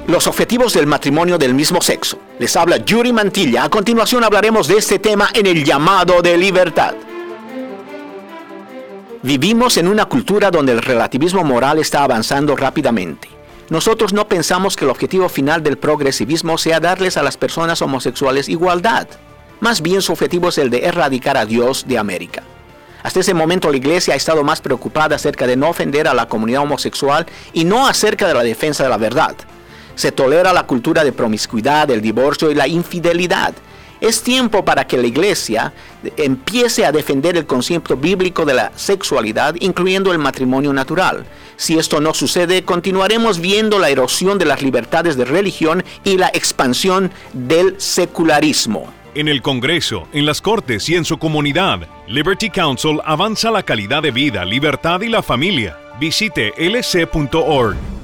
Los objetivos del matrimonio del mismo sexo. Les habla Yuri Mantilla. A continuación hablaremos de este tema en el llamado de libertad. Vivimos en una cultura donde el relativismo moral está avanzando rápidamente. Nosotros no pensamos que el objetivo final del progresivismo sea darles a las personas homosexuales igualdad. Más bien su objetivo es el de erradicar a Dios de América. Hasta ese momento la Iglesia ha estado más preocupada acerca de no ofender a la comunidad homosexual y no acerca de la defensa de la verdad. Se tolera la cultura de promiscuidad, el divorcio y la infidelidad. Es tiempo para que la Iglesia empiece a defender el concepto bíblico de la sexualidad, incluyendo el matrimonio natural. Si esto no sucede, continuaremos viendo la erosión de las libertades de religión y la expansión del secularismo. En el Congreso, en las Cortes y en su comunidad, Liberty Counsel avanza la calidad de vida, libertad y la familia. Visite lc.org.